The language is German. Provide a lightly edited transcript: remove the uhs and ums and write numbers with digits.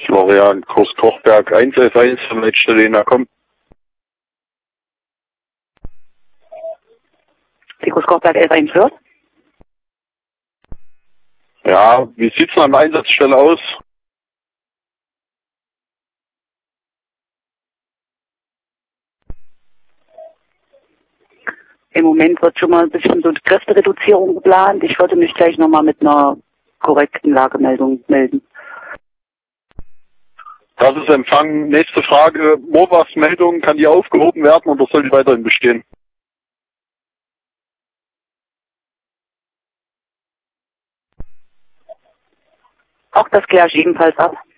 Florian, Kurs Kochberg, 111 von Leitstelle Innerkom. Kurs Kochberg 1114. Ja, wie sieht's an der Einsatzstelle aus? Im Moment wird schon mal ein bisschen so eine Kräftereduzierung geplant. Ich würde mich gleich nochmal mit einer korrekten Lagemeldung melden. Das ist Empfang. Nächste Frage. MOVAS-Meldung, kann die aufgehoben werden oder soll die weiterhin bestehen? Auch das kläre ich ebenfalls ab.